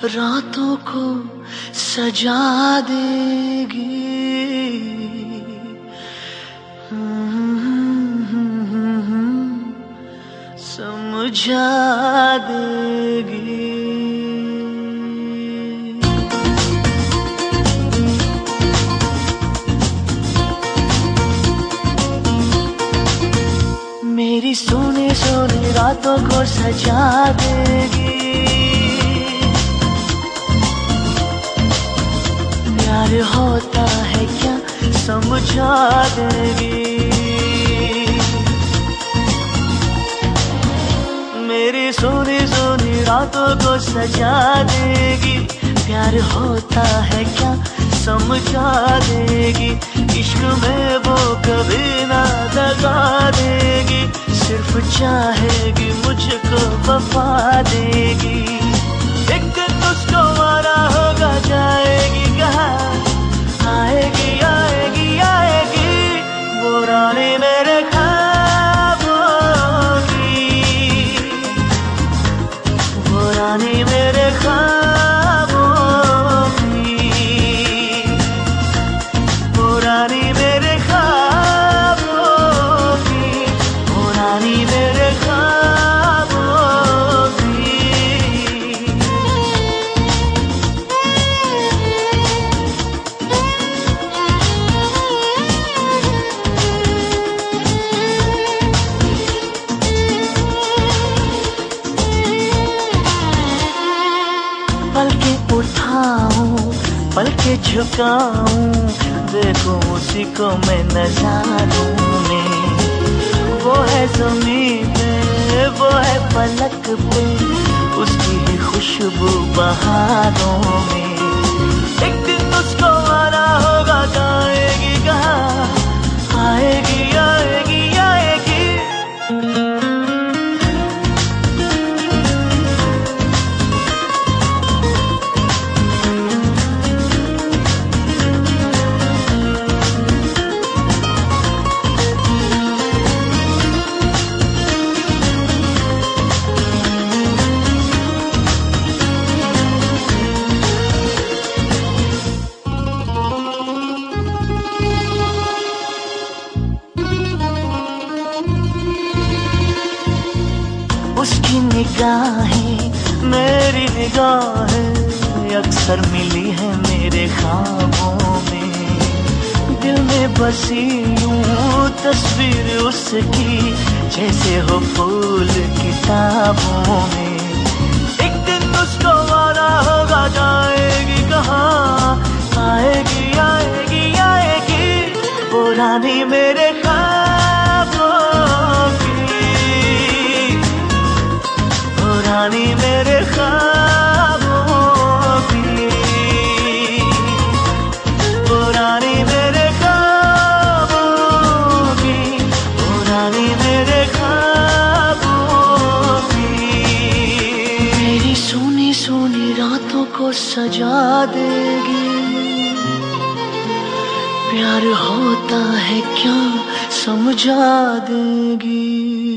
रातों को सजा देगी। समझा देगी। मेरी सोने सोने रातों को सजा देगी। प्यार होता है क्या समझा देगी। मेरी सोनी सोनी रातों को सजा देगी। प्यार होता है क्या समझा देगी। इश्क में वो कभी ना दगा देगी। सिर्फ चाहेगी मुझको वफा देगी। एक दिन उसको आना होगा जाएगी कहाँ। आएगी आएगी आएगी वो रानी मेरे ख्वाबों की। वो रानी मेरे ख्वाबों की। वो रानी मेरे ख्वाबों की। वो रानी मेरे ख्वाबों की। पलके उठाऊं पलके झुकाऊं देखो उसी को मैं नजारों में। वो है ज़मीन पे वो है पलक पे उसकी ही खुशबू बहारों में। एक दिन उसको आना होगा जाएगी कहाँ। आएगी आएगी आएगी। उसकी निगाहें मेरी निगाहें अक्सर मिली है मेरे ख्वाबों में। दिल में बसी यूं तस्वीर उसकी जैसे हो फूल किताबों में। एक दिन उसको आना होगा जाएगी कहाँ। आएगी आएगी आएगी वो रानी मेरे ख्वाबों की। रानी मेरे ख्वाबों की। वो रानी मेरे ख्वाबों की। वो रानी मेरे ख्वाबों की। मेरी सोनी सोनी रातों को सजा देगी। प्यार होता है क्या समझा देगी।